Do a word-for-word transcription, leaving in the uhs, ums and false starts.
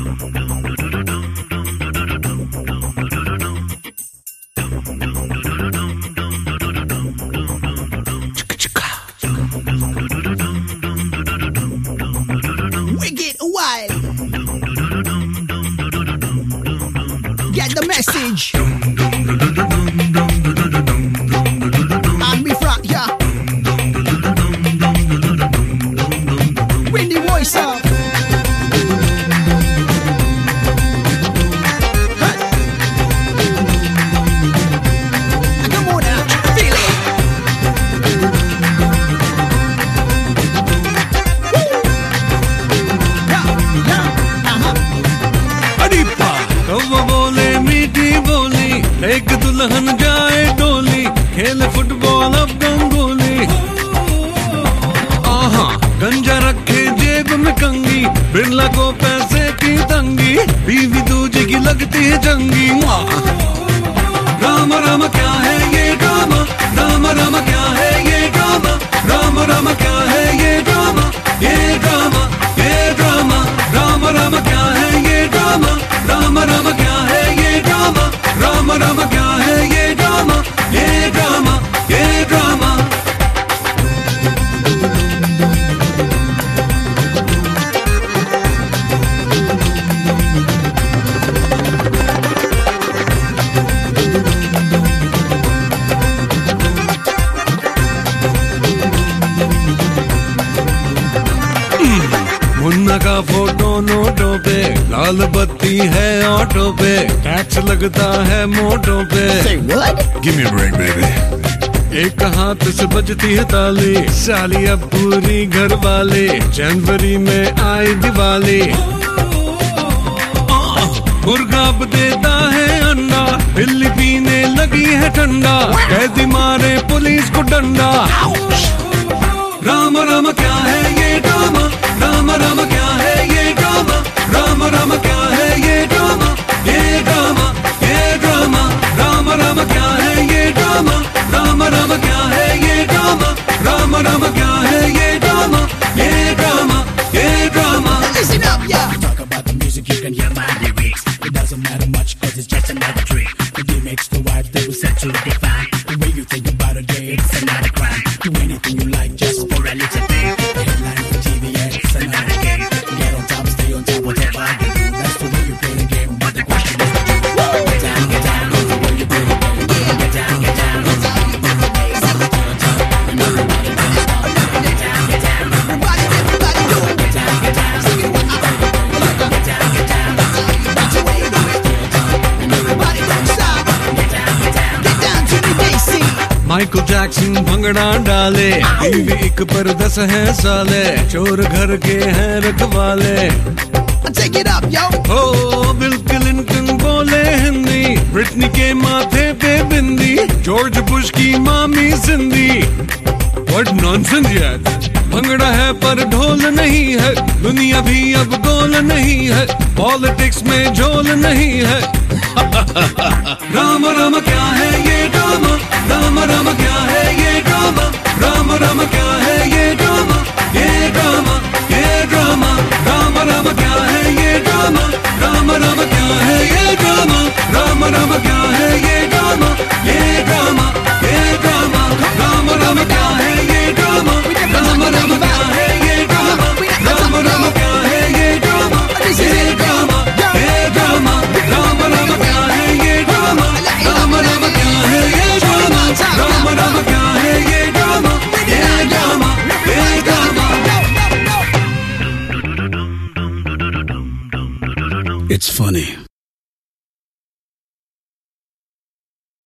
Wicked wild. Get the message. I'm be front, yeah. Bring the voice up. Huh. Come on now, feel it. कौवा बोले मीठी बोली, एक दुल्हन जाए डोली, खेल फुटबॉल अब गंगोली। आहा गंजा रखे जेब में कंगी, बिरला को पैसे की तंगी, बीवी दूजी की लगती है जंगी। राम राम क्या है ये ड्रामा, राम राम क्या है ये ड्रामा, राम राम क्या है ये ड्रामा, ये ड्रामा ये ड्रामा। राम राम क्या है ये ड्रामा, राम राम क्या है ये ड्रामा, राम राम क्या है ये ड्रामा, ये ड्रामा ये ड्रामा। मुन्ना का फोटो नोटों पे, लाल बत्ती है ऑटो पे, टैक्स लगता है मोटों पे। Say what? Give me a break, baby. एक हाथ से बजती है ताली, साली अब पूरी घर वाली, जनवरी में आई दिवाली। मुर्गा अब देता है अंडा, बिल्ली पीने लगी है ठंडा, कैदी मारे पुलिस को डंडा। राम राम क्या है ये ड्रामा, राम राम क्या है ये ड्रामा, राम राम क्या है ये ड्रामा, ये ड्रामा ये ड्रामा। राम राम क्या है ये ड्रामा, राम राम क्या है ये ड्रामा, राम राम क्या है ये ड्रामा, ये ड्रामा ये drama. Listen up, yeah. Talk about the music, you can hear my lyrics. It doesn't matter much cause it's just another trick. The gimmicks, the vibes that we set to define. The way you think about a day, it's another crime. Do anything you like just for a little bit. The headline for T V, yeah, it's another game. Get on top, stay on top, whatever you do. That's the way you play the game, but the question is the truth. Get down, get down, that's the way you play the game. Get down, get down, that's the way you play the game. Everybody on top, and everybody on top. Get down, get down, Everybody, everybody do it. get down, get down. Sing it with us. Get down, get down, That's the way you do it. Everybody don't stop. get down, get down. Get down to the basic. Michael Jackson bhangra डाले, बीवी एक पर दस है साले, चोर घर के हैं रखवाले। Take it up, yo. ओ बिल क्लिंटन बोले हिंदी, ब्रिटनी के माथे पे बिंदी, जॉर्ज बुश की मामी सिंधी। What nonsense यार, भंगड़ा है पर ढोल नहीं है, दुनिया भी अब गोल नहीं है, पॉलिटिक्स में झोल नहीं है। राम राम क्या है ये ड्रामा, राम राम क्या है ये ड्रामा, राम राम क्या है ये ड्रामा, ये ड्रामा ये ड्रामा। राम राम क्या है ये ड्रामा, राम राम क्या है ये ड्रामा, राम राम क्या है ये ड्रामा, ये ड्रामा ये ड्रामा। राम राम क्या है ये ड्रामा, राम राम क्या है ये ड्रामा, राम राम क्या है ये ड्रामा, ये ड्रामा ये ड्रामा। राम राम क्या है ये ड्रामा, राम राम क्या है ये ड्रामा, राम राम क्या है ये ड्रामा, ये ड्रामा ये ड्रामा। It's funny.